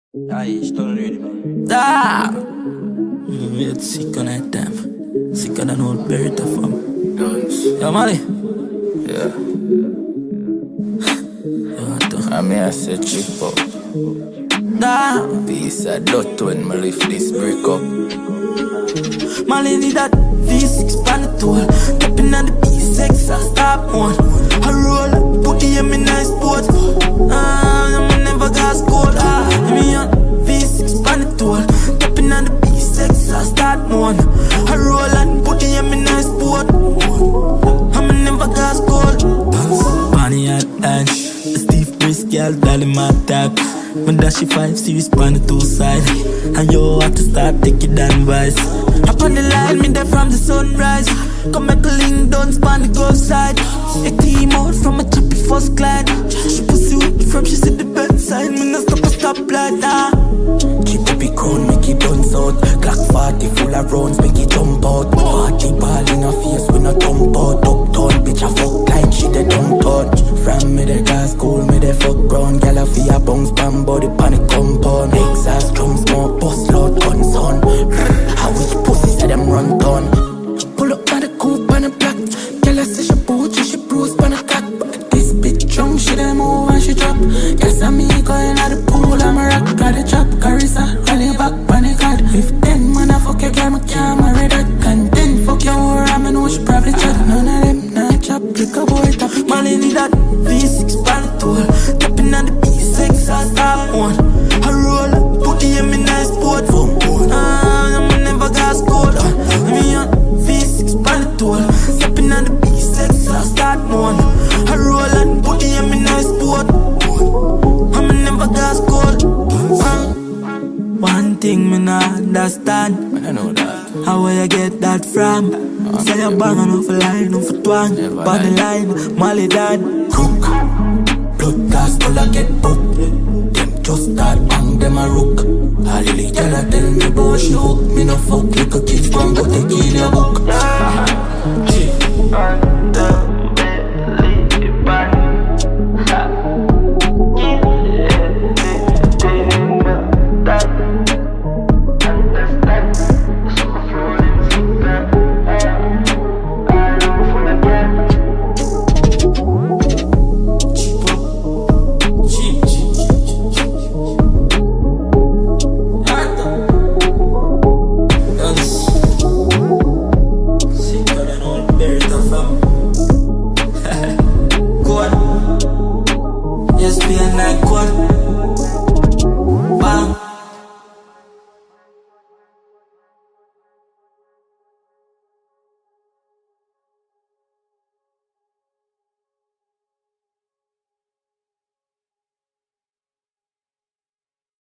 Aí, estou ready. Ah! Weird sick on that time. Sicker than old Bertha fam. Dance. Yo, Molly. Yeah. Yo, what the? I mean, I said chip up. Ah! Peace, I dot when me lift this break up. Molly need that V6 pan the tool. Tapping on the B6, I stop one. I roll, put the M in nice sport. I'm never got scored. Give me on V6 pan the tool. Tapping on the B6, I start one. I roll and put the M in nice sport. I'm never got scored. Bunny at dance. Steve Brisk, girl, darling, my tag. When that she 5 series pan the two side. And you have to start taking down vice. Up on the line, me there from the sunrise. Come make a link, don't span the go side. A team out from a choppy first glide. She pussy with from, she sit the bedside. Me no stop a stop like that. Keep the big crown, make it dance out. Glock 40 full of rounds, make it jump out. Party ball in her face, we no jump out. Uptown, bitch a fuck like she the dumb touch. From me the gas school, me the fuck brown. Gyal a fi a bounce pan body panic compound. Exhaust drum smoke, bust loud guns on. How we pussy say them run down. Pull up by the coupe on the block. Gyal a say she boot, she bruise pan a cock. This bitch drunk, she dey move and she drop. Guess I'm me going out the pool, I'm a rock. Got a chop, Carissa, rally back, panic hard. If 10 man a fuck your girl, I can't marry that. And 10 fuck your whore, I know she probably chat. None of them not chop, pick a boy, tap it. Molly need that V6 pan the tool. Tapping on the B6, I start one. I roll, put the M in nice sport. I'm never got scored. Give me on V6 pan the tool. Tapping on the B6, I start one. I roll and put the M in nice sport. I'm never got scored. One thing me not understand. I know that. How will you get that from? Say you bang on off a line, off a twang. On the line, Molly dad. Crook, blood gas full I get booked. Them just start bang, them a rook. A lily girl a tell me about she hook. Me no fuck, little kids gon' go take in your book.